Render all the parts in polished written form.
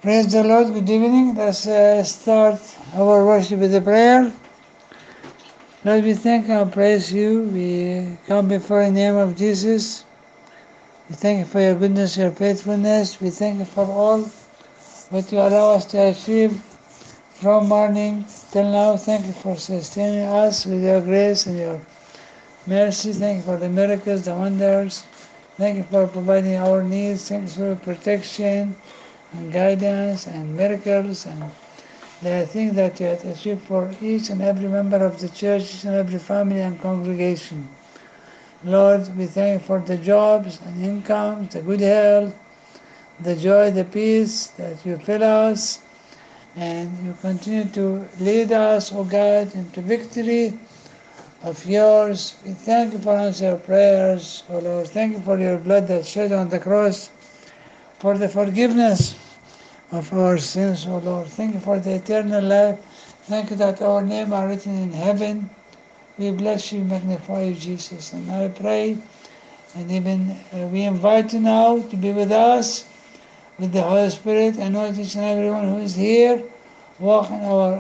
Praise the Lord. Good evening. Let's start our worship with a prayer. Lord, we thank and praise you. We come before the name of Jesus. We thank you for your goodness, your faithfulness. We thank you for all what you allow us to achieve from morning till now. Thank you for sustaining us with your grace and your mercy. Thank you for the miracles, the wonders. Thank you for providing our needs. Thank you for protection and guidance and miracles and the things that you have achieved for each and every member of the church, each and every family and congregation. Lord, we thank you for the jobs and incomes, the good health, the joy, the peace that you fill us, and you continue to lead us, O God, into victory of yours. We thank you for answering our prayers, O Lord. Thank you for your blood that shed on the cross, for the forgiveness of our sins, O Lord. Thank you for the eternal life. Thank you that our name are written in heaven. We bless you, magnify you, Jesus. And I pray, and even we invite you now to be with us, with the Holy Spirit. Anoint each and everyone who is here. Walk in our,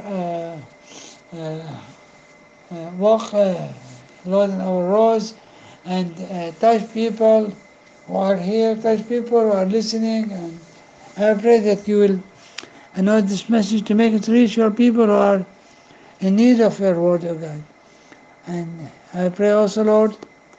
Lord, in our roads, and touch people who are here, touch people who are listening. And I pray that you will anoint this message to make it reach your people who are in need of your word, O God. And I pray also, Lord,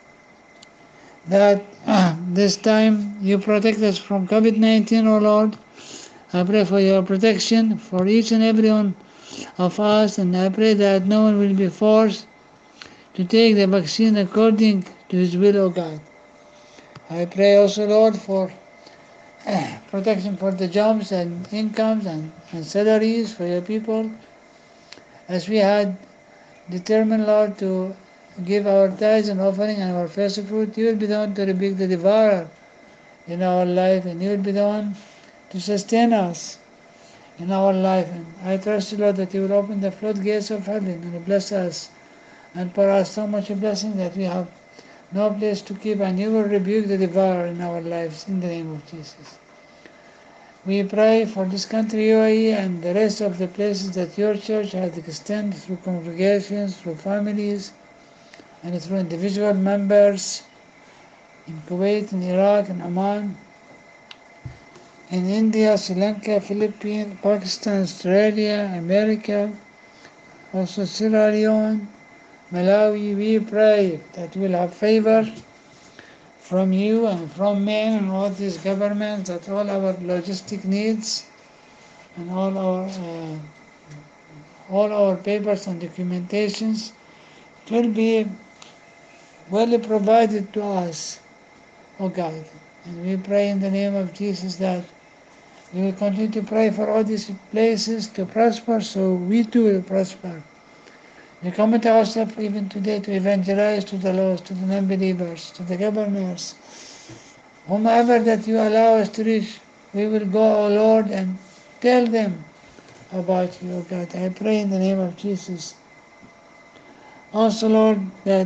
that this time you protect us from COVID-19, O Lord. I pray for your protection for each and every one of us, and I pray that no one will be forced to take the vaccine according to his will, O God. I pray also, Lord, for protection for the jobs and incomes and salaries for your people, as we had determined, Lord, to give our tithes and offering and our first fruit. You will be the one to rebuke the devourer in our life, and you will be the one to sustain us in our life. And I trust you, Lord, that you will open the floodgates of heaven and bless us and pour us so much blessing that we have no place to keep, and you will rebuke the devourer in our lives in the name of Jesus. We pray for this country, UAE, and the rest of the places that your church has extended through congregations, through families, and through individual members in Kuwait, in Iraq, in Oman, in India, Sri Lanka, Philippines, Pakistan, Australia, America, also Sierra Leone, Malawi. We pray that we'll have favor from you and from men and all these governments, that all our logistic needs and all our papers and documentations will be well provided to us, O God. And we pray in the name of Jesus that we will continue to pray for all these places to prosper, so we too will prosper. We commit ourselves even today to evangelize to the lost, to the non-believers, to the governors, whomever that you allow us to reach. We will go, O Lord, and tell them about you, O God. I pray in the name of Jesus. Also, Lord, that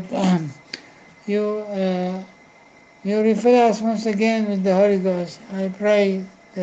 you refill us once again with the Holy Ghost. I pray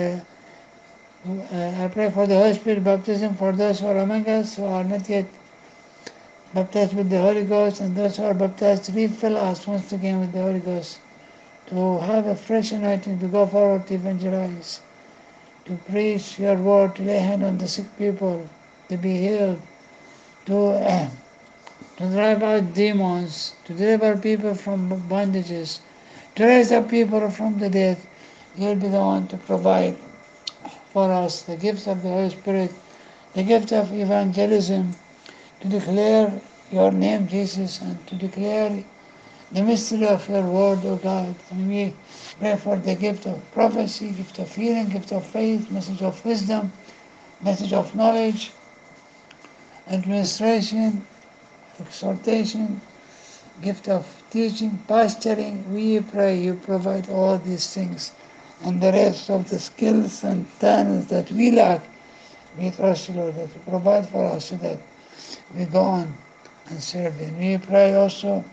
for the Holy Spirit baptism for those who are among us who are not yet baptized with the Holy Ghost, and those who are baptized, refill us once again with the Holy Ghost, to have a fresh anointing, to go forward to evangelize, to preach your word, to lay hand on the sick people, to be healed, to drive out demons, to deliver people from bondages, to raise up people from the dead. You'll be the one to provide for us the gifts of the Holy Spirit, the gift of evangelism, to declare your name, Jesus, and to declare the mystery of your word, O God. And we pray for the gift of prophecy, gift of healing, gift of faith, message of wisdom, message of knowledge, administration, exhortation, gift of teaching, pastoring. We pray you provide all these things and the rest of the skills and talents that we lack. We trust you, Lord, that you provide for us so that we go on and serve you. We pray also,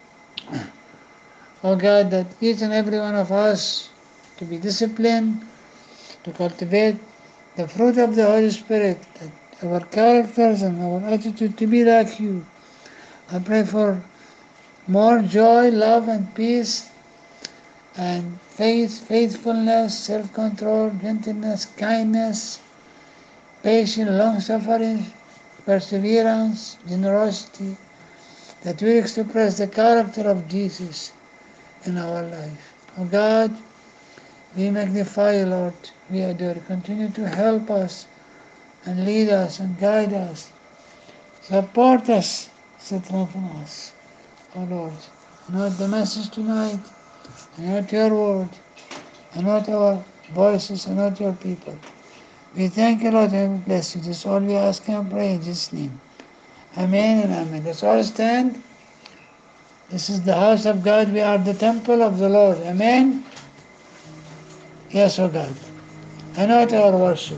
oh God, that each and every one of us to be disciplined, to cultivate the fruit of the Holy Spirit, that our characters and our attitude to be like you. I pray for more joy, love, and peace, and faith, faithfulness, self-control, gentleness, kindness, patience, long-suffering, perseverance, generosity, that we express the character of Jesus in our life. Oh God, we magnify you, Lord. We adore you. Continue to help us and lead us and guide us. Support us, strengthen us. Oh Lord, not the message tonight, and not your word, and not our voices, and not your people. We thank you, Lord, and we bless you. This is all we ask and pray in Jesus' name. Amen and amen. Let's all stand. This is the house of God. We are the temple of the Lord. Amen. Yes, O God. And not our worship.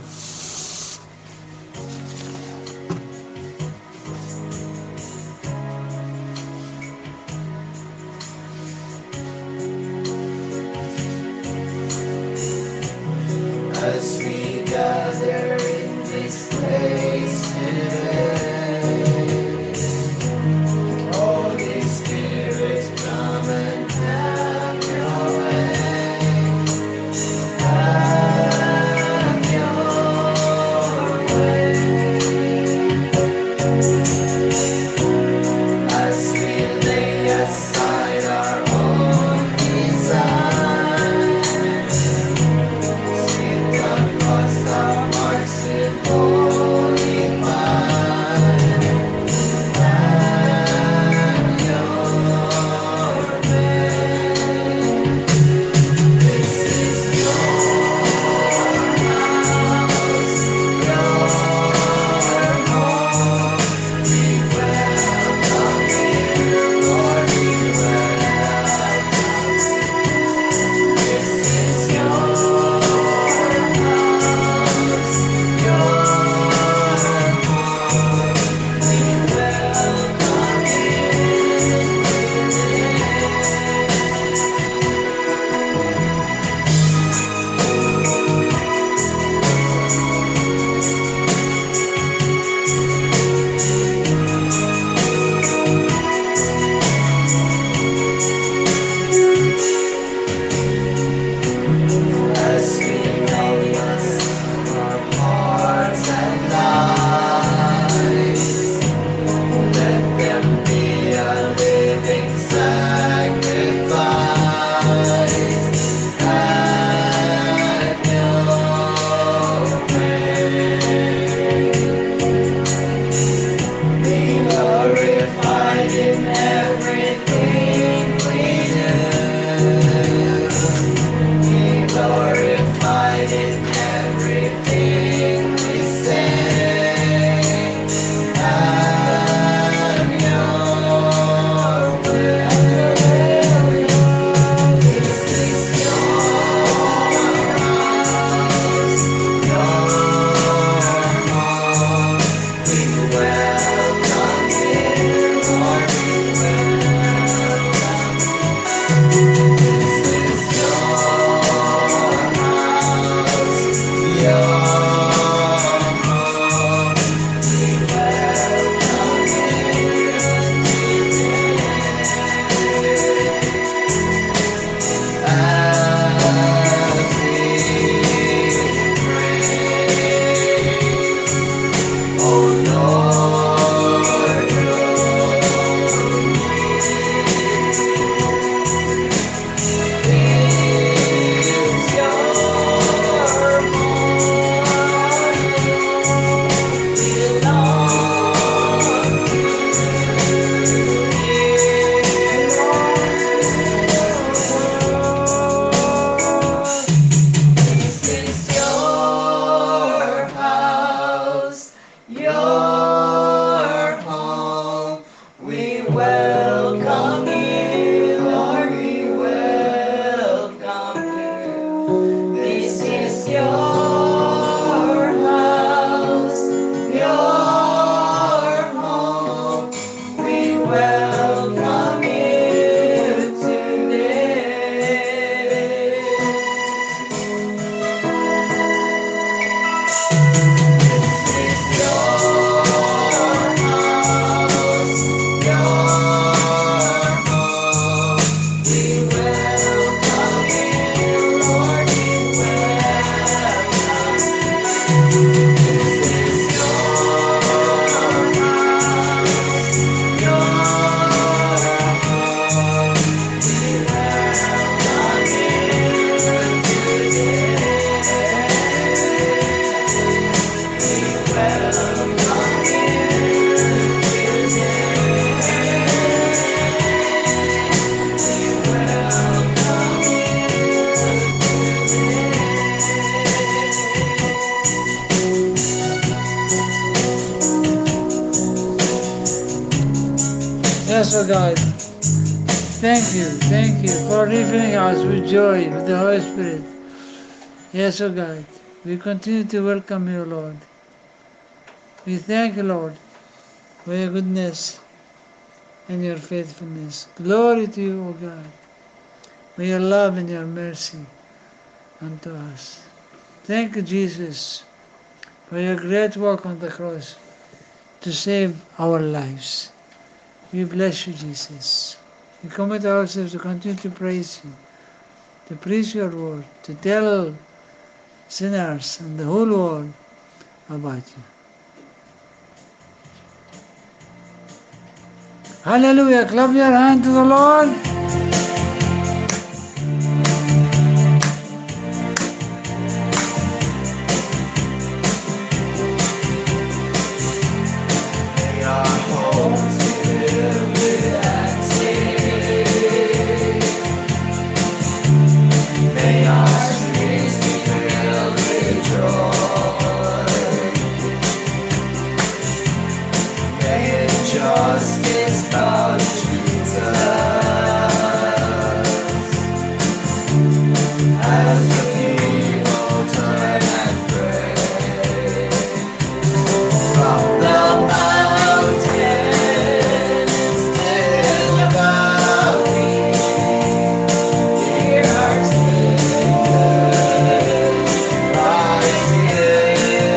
As we gather in this place today, Holy Spirit, come and have your way. Have your way. As we lay aside our own desires, seek the cause of hearts with holy fire. Yes, O God. Thank you for refilling us with joy, with the Holy Spirit. Yes, O God. We continue to welcome you, Lord. We thank you, Lord, for your goodness and your faithfulness. Glory to you, O God, for your love and your mercy unto us. Thank you, Jesus, for your great work on the cross to save our lives. We bless you, Jesus. We commit ourselves to continue to praise you, to preach your word, to tell sinners and the whole world about you. Hallelujah. Clap your hand to the Lord. May our homes be filled with activity. May our streets be filled with joy. May injustice bow to Jesus. As the people turn and pray. From the mountains to the valley, hear our singers rise to you.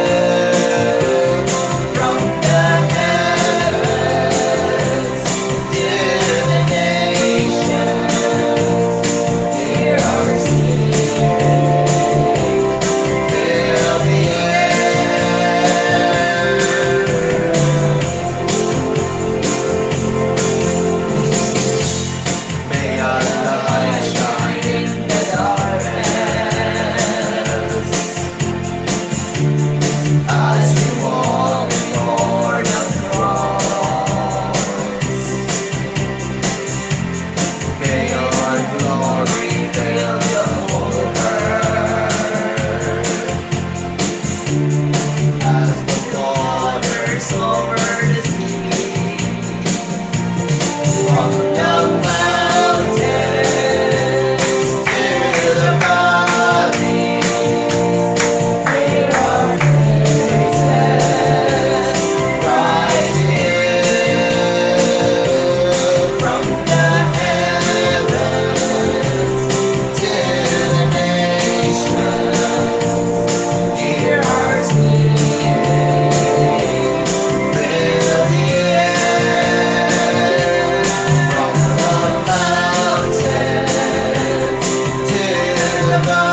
From the heavens to the nations, hear our singers fill the May our light shine in the darkness as we walk toward the cross. May your glory fill the whole earth as the waters over the sea. From the mountains to the valley, may our praises rise to you. From the heavens to the nations, hear our singing, fill the air. From the mountains to the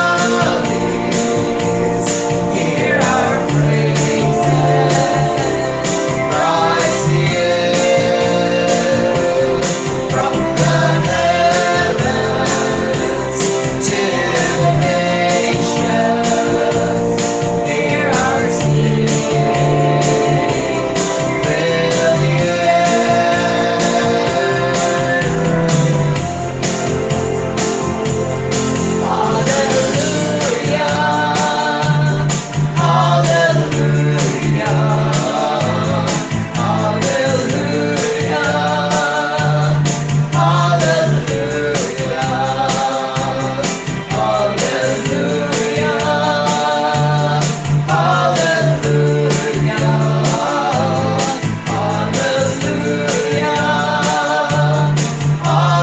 valleys, hear our praises rise to you. From the heavens to the nations, hear our singing, fill the Hallelujah, hallelujah, hallelujah, hallelujah, hallelujah,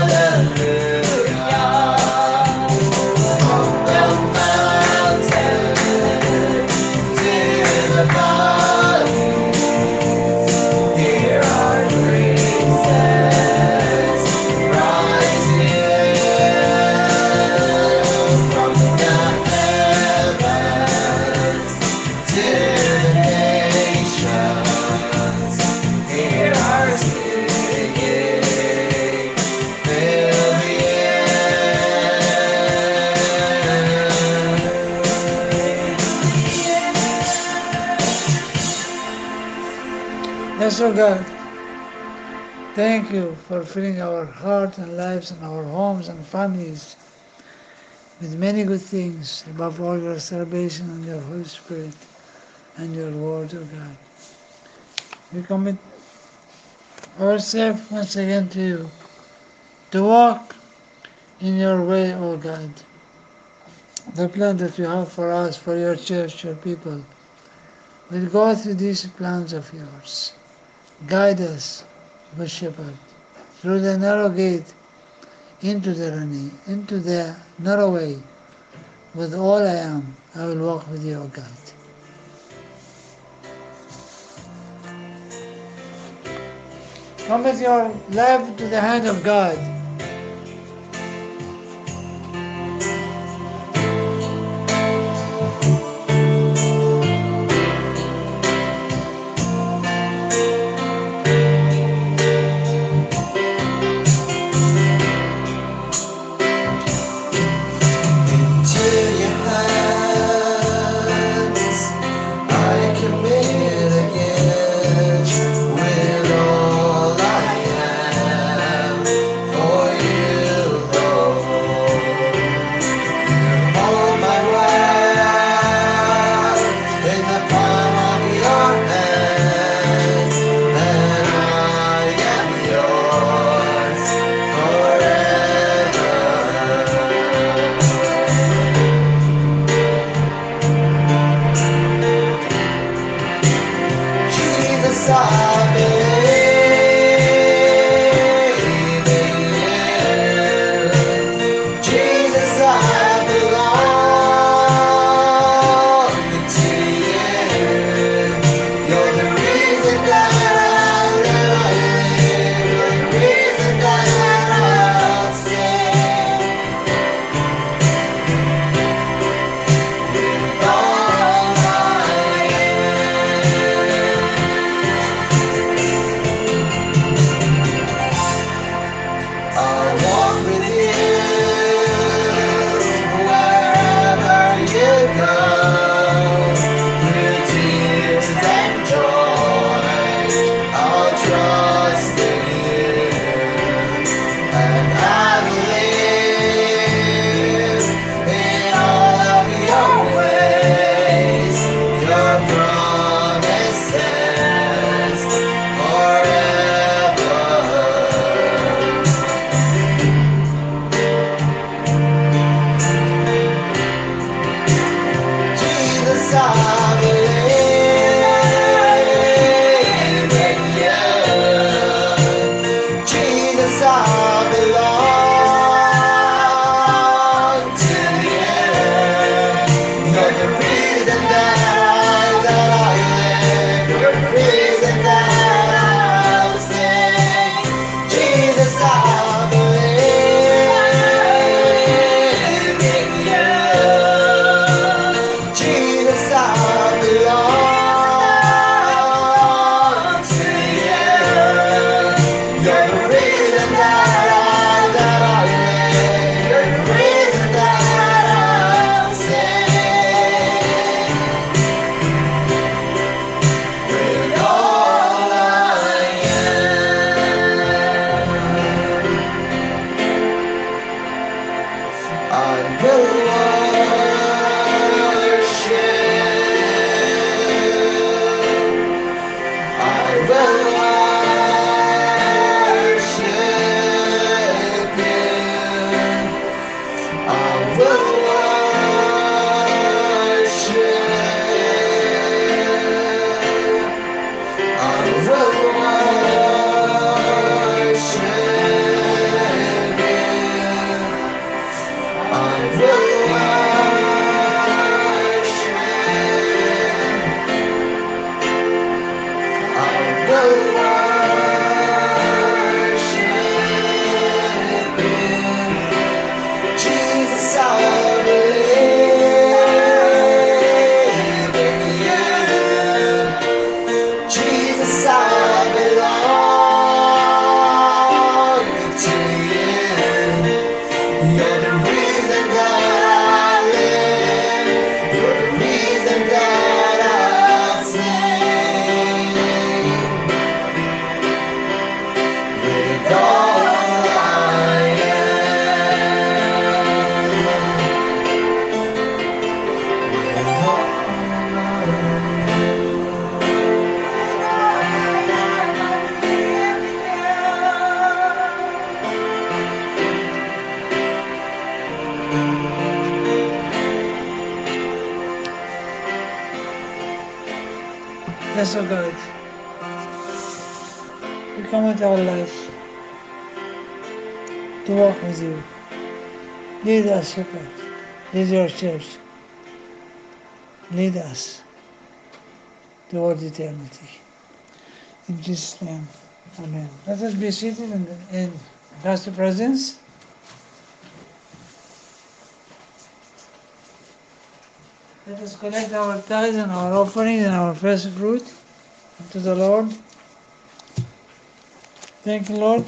hallelujah. From the mountains to the valleys, hear our praises rise to you. From the heavens to the nations, hear our singing, fill the Yes, O God. Thank you for filling our hearts and lives and our homes and families with many good things, above all your salvation and your Holy Spirit and your word, O God. We commit ourselves once again to you, to walk in your way, O God. The plan that you have for us, for your church, your people. We'll go through these plans of yours. Guide us, Good Shepherd, through the narrow gate into the Rani, into the narrow way. With all I am, I will walk with you, O God. Commit your life to the hand of God. Into your hands I commit again with all I am. For Yes, O God, we come into our life to walk with you. Lead us, O God. Lead your church. Lead us toward eternity. In Jesus' name, amen. Let us be seated in God's presence. Let us collect our tithes and our offerings and our first fruit to the Lord. Thank you, Lord,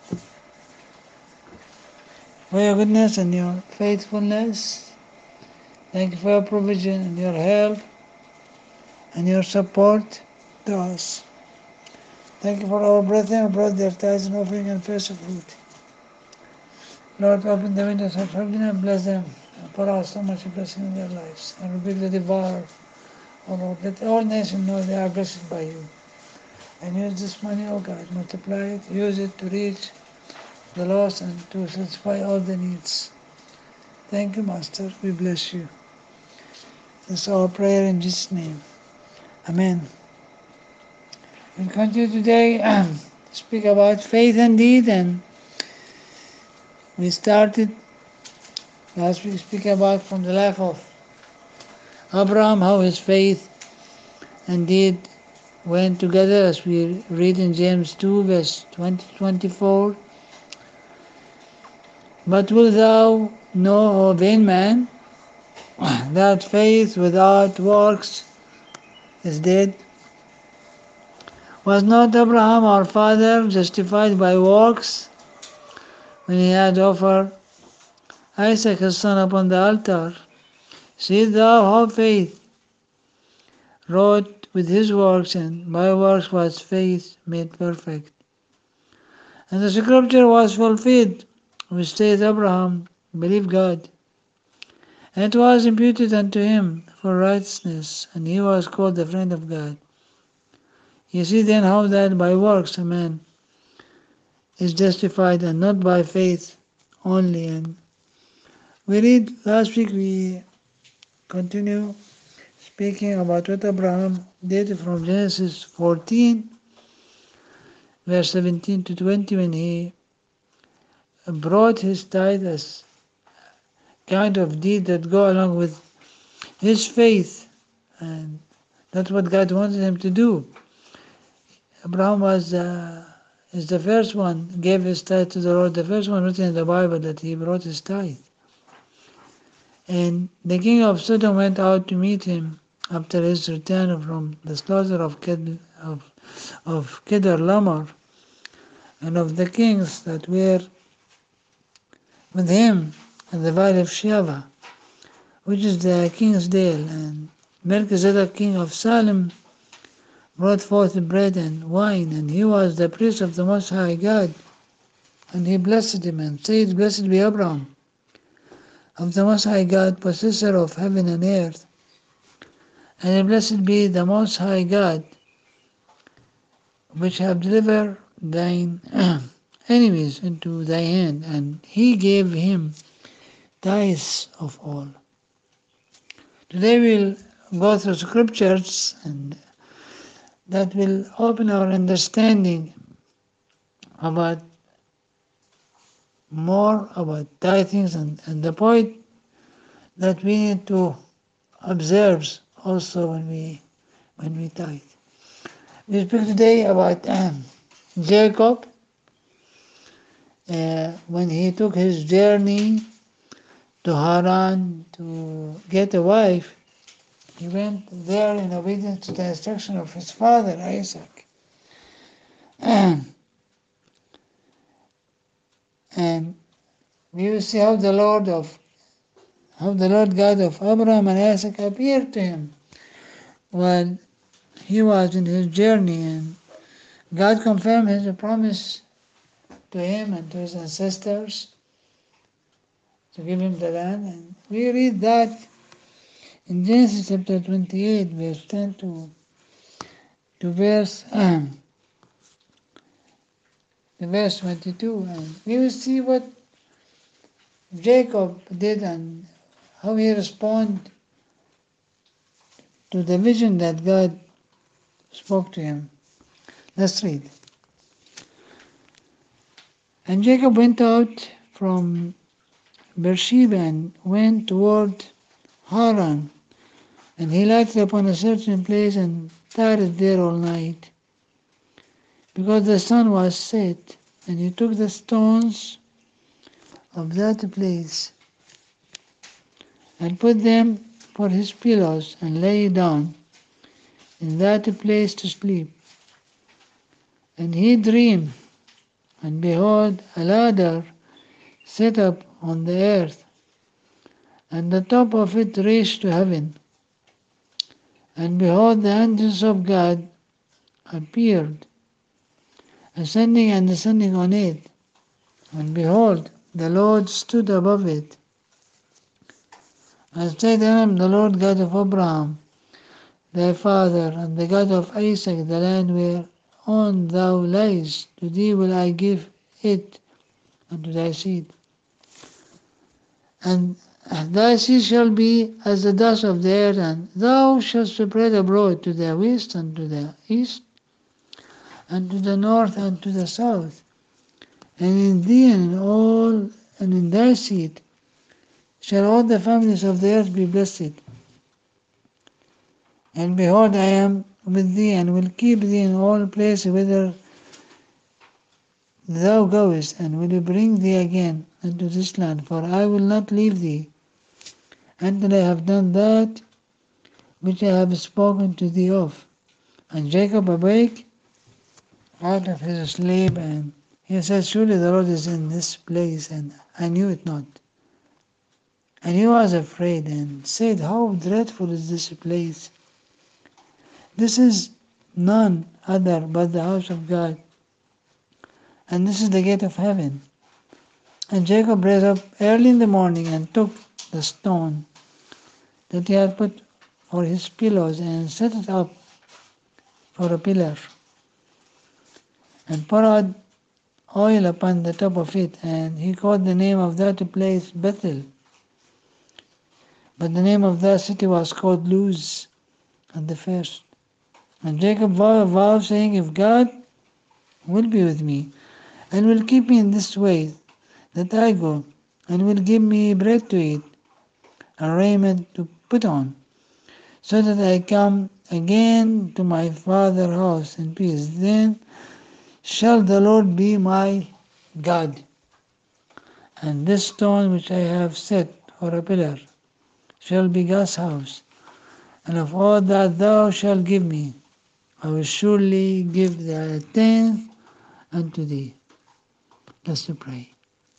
for your goodness and your faithfulness. Thank you for your provision and your help and your support to us. Thank you for our brethren who brought their tithes and offering and first fruit. Lord, open the windows of heaven and bless them and pour out so much blessing in their lives. And rebuke the devourer. Oh Lord, let all nations know they are blessed by you. And use this money, oh God, multiply it, use it to reach the lost and to satisfy all the needs. Thank you, Master. We bless you. This is our prayer in Jesus' name. Amen. We continue today to speak about faith and deed, and we started last week speaking about from the life of Abraham, how his faith and deed went together, as we read in James 2, verse 20-24. But wilt thou know, O vain man, that faith without works is dead? Was not Abraham our father justified by works when he had offered Isaac his son upon the altar? See thou how faith wrought with his works, and by works was faith made perfect. And the scripture was fulfilled, which saith, Abraham believed God, and it was imputed unto him for righteousness, and he was called the friend of God. You see then how that by works a man is justified, and not by faith only. And we read last week, we continue speaking about what Abraham did from Genesis 14, verse 17 to 20, when he brought his tithe as kind of deed that go along with his faith, and that's what God wanted him to do. Abraham is the first one, gave his tithe to the Lord, the first one written in the Bible that he brought his tithe. And the king of Sodom went out to meet him after his return from the slaughter of Kedar-Laomer, and of the kings that were with him in the valley of Sheva, which is the king's dale. And Melchizedek, king of Salem, brought forth bread and wine, and he was the priest of the Most High God. And he blessed him and said, Blessed be Abraham, of the Most High God, possessor of heaven and earth. And blessed be the Most High God, which have delivered thine enemies into thy hand. And he gave him tithes of all. Today we'll go through scriptures, and that will open our understanding about more about tithings, and the point that we need to observe also when we tithe. We speak today about Jacob when he took his journey to Haran to get a wife. He went there in obedience to the instruction of his father Isaac. And we will see how the Lord God of Abraham and Isaac appeared to him while he was in his journey, and God confirmed his promise to him and to his ancestors to give him the land. And we read that in Genesis chapter 28, verse 10 to verse 22, and we will see what Jacob did and how he responded to the vision that God spoke to him. Let's read. And Jacob went out from Beersheba and went toward Haran, and he lighted upon a certain place and tarried there all night, because the sun was set. And he took the stones of that place and put them for his pillows, and lay down in that place to sleep. And he dreamed, and behold, a ladder set up on the earth, and the top of it reached to heaven. And behold, the angels of God appeared, ascending and descending on it. And behold, the Lord stood above it, and said, I am the Lord God of Abraham, thy father, and the God of Isaac. The land whereon thou liest, to thee will I give it, and to thy seed. And thy seed shall be as the dust of the earth, and thou shalt spread abroad to the west, and to the east, and to the north, and to the south. And in thee and in thy seed shall all the families of the earth be blessed. And behold, I am with thee, and will keep thee in all places whither thou goest, and will bring thee again unto this land. For I will not leave thee until I have done that which I have spoken to thee of. And Jacob awake out of his sleep, and he said, surely the Lord is in this place, and I knew it not. And he was afraid, and said, how dreadful is this place! This is none other but the house of God, and this is the gate of heaven. And Jacob rose up early in the morning, and took the stone that he had put for his pillows, and set it up for a pillar, and poured oil upon the top of it. And he called the name of that place Bethel. But the name of that city was called Luz at the first. And Jacob vowed a vow, saying, if God will be with me, and will keep me in this way that I go, and will give me bread to eat, and raiment to put on, so that I come again to my father's house in peace, then shall the Lord be my God. And this stone which I have set for a pillar shall be God's house. And of all that thou shalt give me, I will surely give the tenth unto thee. Let's pray.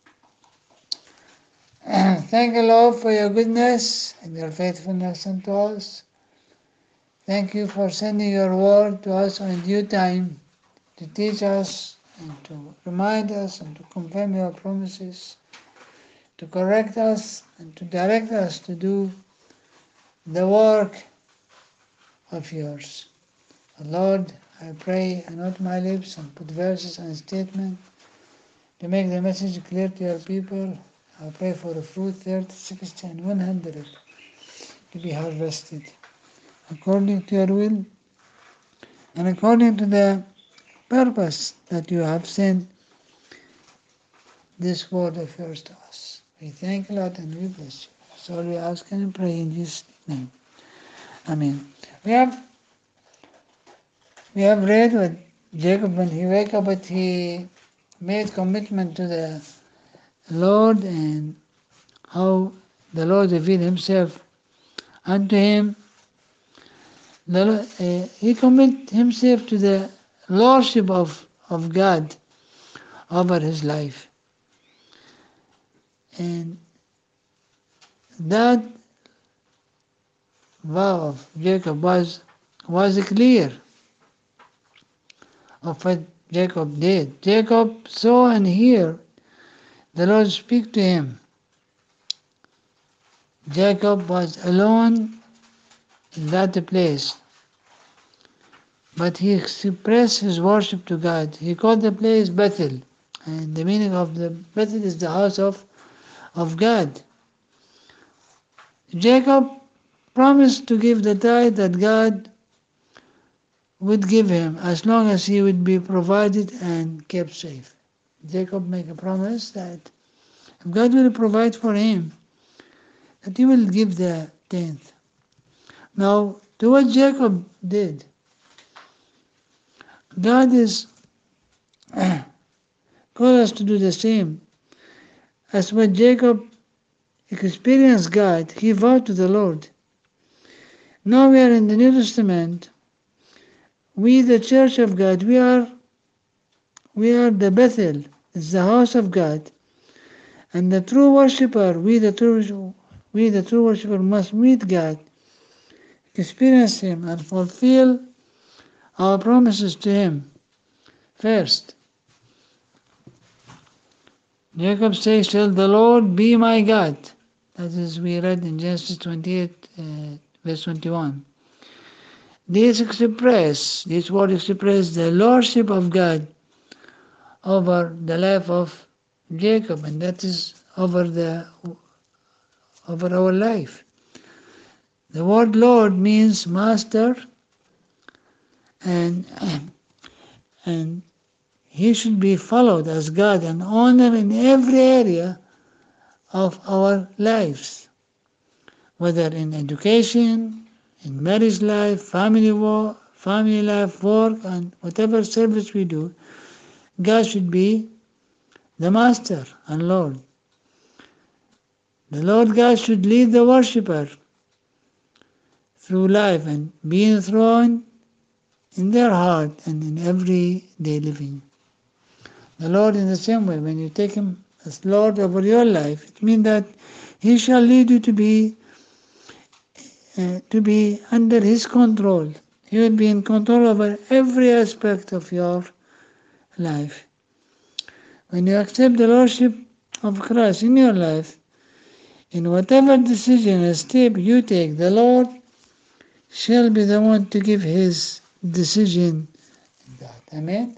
Thank you, Lord, for your goodness and your faithfulness unto us. Thank you for sending your word to us in due time to teach us and to remind us and to confirm your promises, to correct us and to direct us to do the work of yours. Lord, I pray, anoint my lips and put verses and statements to make the message clear to your people. I pray for the fruit 30, 60, and 100 to be harvested according to your will and according to the purpose that you have sent this word of yours to us. We thank you, Lord, and we bless you. So we ask and pray in Jesus' name. Amen. We have read what Jacob, when he wake up, but he made commitment to the Lord, and how the Lord revealed himself unto him. He committed himself to the lordship of God over his life. And that vow of Jacob was clear of what Jacob did. Jacob saw and heard the Lord speak to him. Jacob was alone in that place, but he expressed his worship to God. He called the place Bethel, and the meaning of the Bethel is the house of God. Jacob promised to give the tithe that God would give him as long as he would be provided and kept safe. Jacob made a promise that if God will provide for him, that he will give the tenth. Now, to what Jacob did, God is called us to do the same. As when Jacob experienced God, he vowed to the Lord. Now we are in the New Testament. We, the Church of God, we are the Bethel. It's the house of God. And the true worshipper, we the true worshipper must meet God, experience Him, and fulfill our promises to Him. First, Jacob says, "Shall the Lord be my God?" That is, we read in Genesis 28, verse 21. These words express the lordship of God over the life of Jacob, and that is over our life. The word Lord means master, and he should be followed as God and honored in every area of our lives, whether in education, in marriage life, family life, work, and whatever service we do. God should be the Master and Lord. The Lord God should lead the worshipper through life and be enthroned in their heart and in everyday living. The Lord, in the same way, when you take Him as Lord over your life, it means that He shall lead you to be under His control. He will be in control over every aspect of your life. When you accept the Lordship of Christ in your life, in whatever decision and step you take, the Lord shall be the one to give His decision in that. Amen?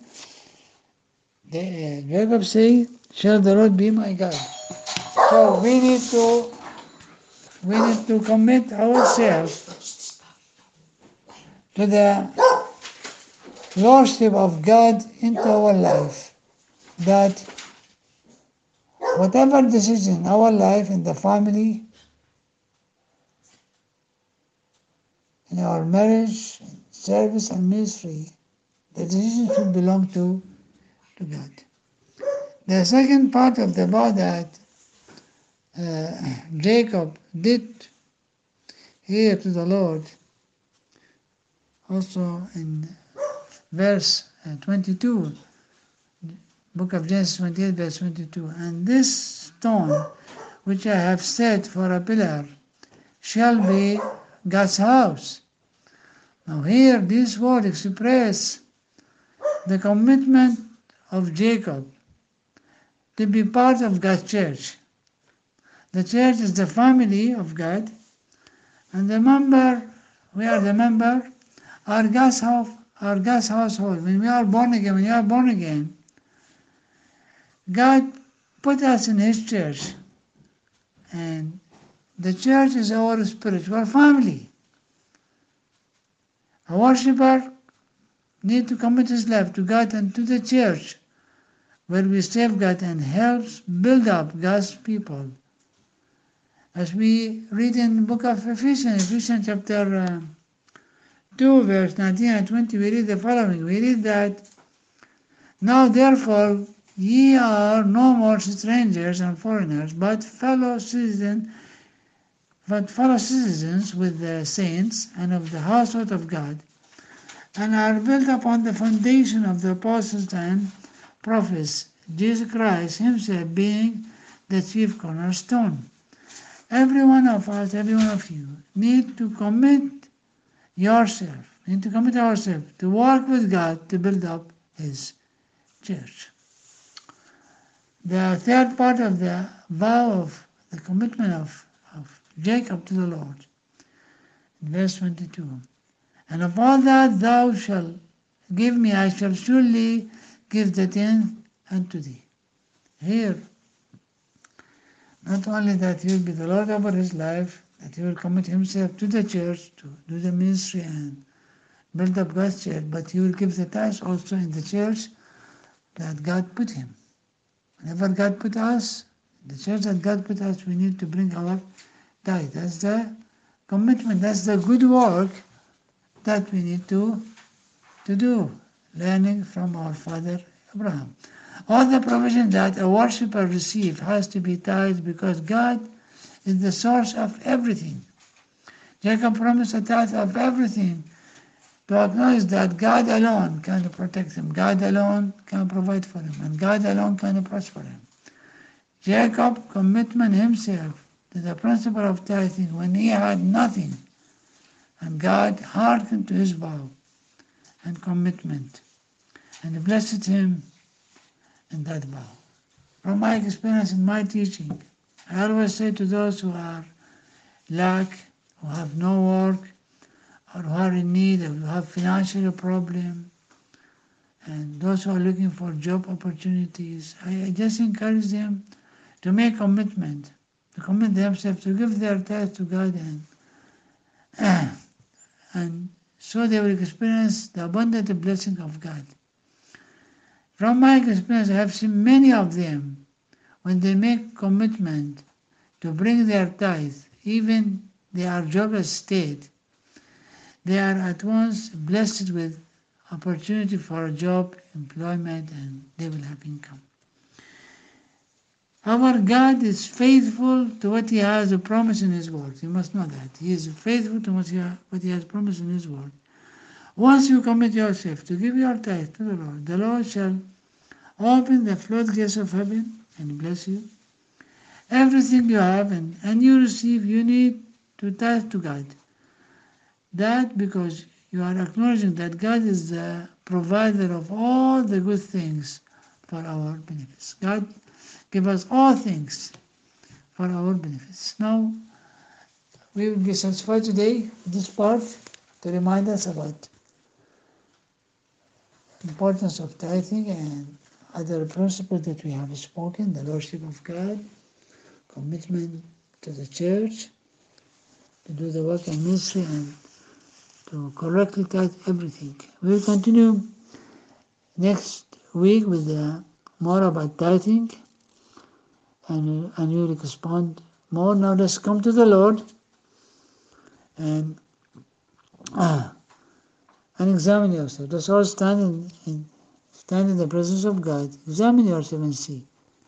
Jacob says, "Shall the Lord be my God?" So we need to commit ourselves to the Lordship of God into our life, that whatever decision in our life, in the family, in our marriage, service and ministry, the decision should belong to God. The second part of the vow that Jacob did here to the Lord, also in verse 22, book of Genesis 28, verse 22, "And this stone which I have set for a pillar shall be God's house." Now here this word expresses the commitment of Jacob to be part of God's church. The church is the family of God, and we are the member, our God's household. When you are born again, God put us in His church, and the church is our spiritual family. A worshipper needs to commit his life to God and to the church, where we serve God and helps build up God's people. As we read in the book of Ephesians chapter 2, verse 19 and 20, we read the following. We read that, "Now therefore ye are no more strangers and foreigners, but fellow citizens with the saints and of the household of God, and are built upon the foundation of the apostles and prophets, Jesus Christ Himself being the chief cornerstone." Every one of us, every one of you, need to commit ourselves to work with God to build up His church. The third part of the vow of the commitment of Jacob to the Lord, verse 22, "And of all that thou shalt give me, I shall surely give the tenth unto thee." Here, not only that He will be the Lord over his life, that he will commit himself to the church to do the ministry and build up God's church, but he will give the tithes also in the church that God put him. Whenever God put us, the church that God put us, we need to bring our tithe. That's the commitment. That's the good work that we need to do, learning from our father Abraham. All the provision that a worshipper receives has to be tithe because God is the source of everything. Jacob promised a tithe of everything to acknowledge that God alone can protect him, God alone can provide for him, and God alone can prosper him. Jacob committed himself to the principle of tithing when he had nothing, and God hearkened to his vow and commitment and blessed him in that vow. From my experience and my teaching, I always say to those who are lack, who have no work, or who are in need, or who have financial problem, and those who are looking for job opportunities, I just encourage them to make commitment, to commit themselves, to give their tithe to God, and so they will experience the abundant blessing of God. From my experience, I have seen many of them, when they make commitment to bring their tithe, even they are jobless state, they are at once blessed with opportunity for a job, employment, and they will have income. Our God is faithful to what He has promised in His Word. You must know that. He is faithful to what He has promised in His Word. Once you commit yourself to give your tithe to the Lord shall open the floodgates of heaven and bless you. Everything you have and you receive, you need to tithe to God. That because you are acknowledging that God is the provider of all the good things for our benefits. God give us all things for our benefits. Now, we will be satisfied today with this part to remind us about the importance of tithing and other principles that we have spoken, the Lordship of God, commitment to the church, to do the work and ministry, and to correctly tithe everything. We will continue next week with more about tithing, and you will respond more. Now let's come to the Lord and examine yourself. Let's all stand in the presence of God. Examine yourself and see.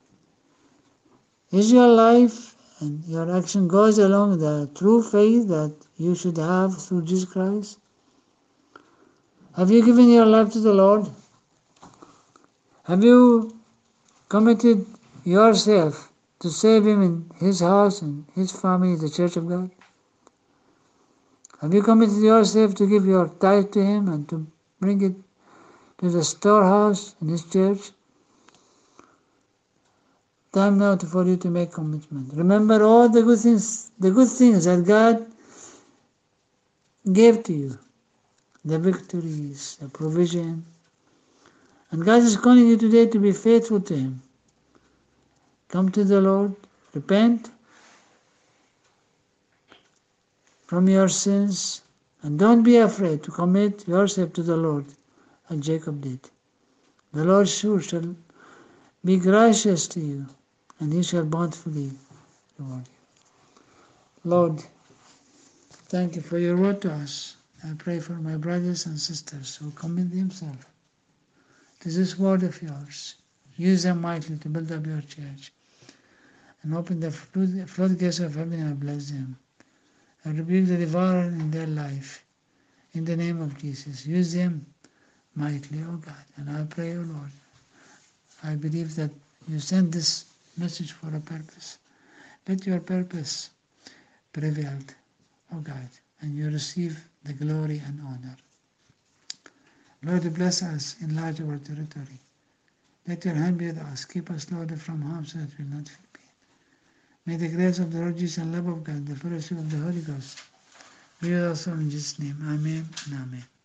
Is your life and your action goes along the true faith that you should have through Jesus Christ? Have you given your life to the Lord? Have you committed yourself to save Him in His house and His family, the Church of God? Have you committed yourself to give your tithe to Him and to bring it to the storehouse in His church? Time now for you to make commitment. Remember all the good things that God gave to you, the victories, the provision. And God is calling you today to be faithful to Him. Come to the Lord, repent from your sins, and don't be afraid to commit yourself to the Lord, as Jacob did. The Lord sure shall be gracious to you, and He shall bountifully reward you. Lord, thank you for your word to us. I pray for my brothers and sisters who commit themselves to this word of yours. Use them mightily to build up your church and open the floodgates of heaven and bless them. I rebuke the devourer in their life. In the name of Jesus, use them mightily, O God. And I pray, O Lord, I believe that you sent this message for a purpose. Let your purpose prevail, O God, and you receive the glory and honor. Lord, bless us, enlarge our territory. Let your hand be with us. Keep us, Lord, from harm so that we will not feel pain. May the grace of the Lord Jesus and love of God, the fellowship of the Holy Ghost, be with us all in Jesus' name. Amen and amen.